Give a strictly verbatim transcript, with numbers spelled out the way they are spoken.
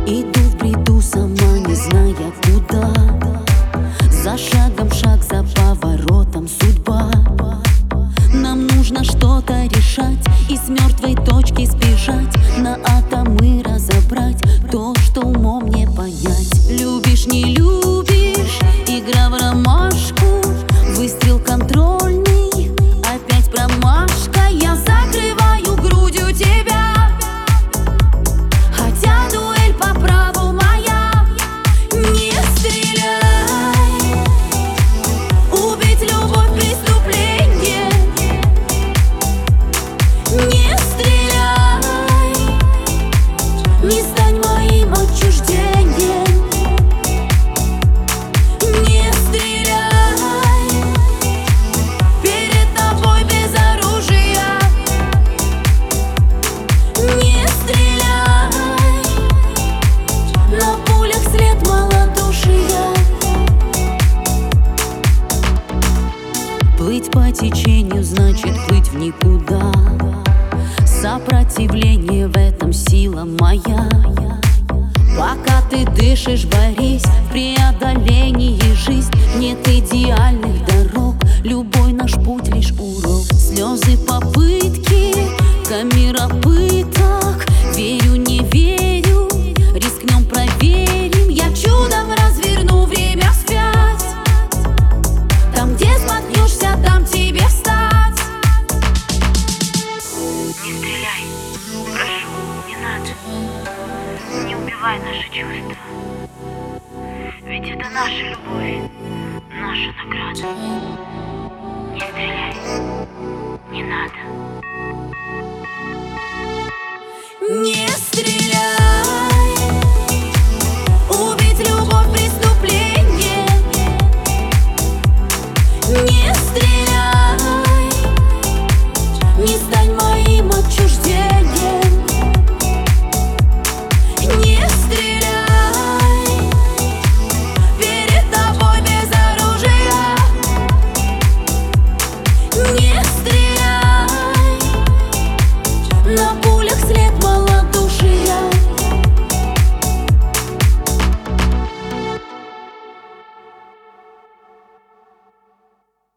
Иду в бреду, сама не зная куда. За шагом шаг, за поворотом судьба. Нам нужно что-то решать и с мертвой точки сбежать, на атомы разобрать то, что умом не понять. Любишь, не любишь, игра в ромашку, выстрел контрольный, опять промашка. Я закрываю грудью тебя, хотя дуэль по праву моя. Не стреляй, убить любовь преступление. Не стреляй, не стань моим отчуждением. Не стреляй, перед тобой без оружия. Не стреляй, на пулях след малодушия. Плыть по течению значит плыть в никуда. Сопротивление — в этом сила моя. Пока ты дышишь, борись в преодолении. Жизнь нет идеальных дорог, любой наш путь лишь урок. Слезы попытки, камера пыток. Верю, не верю, рискнем, проверим. Я чудом разверну время вспять. Там, где споткнешься, там тебе встать. Не стреляй, прошу, не надо. Не убивай наши чувства. Ведь это наша любовь, наша награда. Не стреляй, не надо.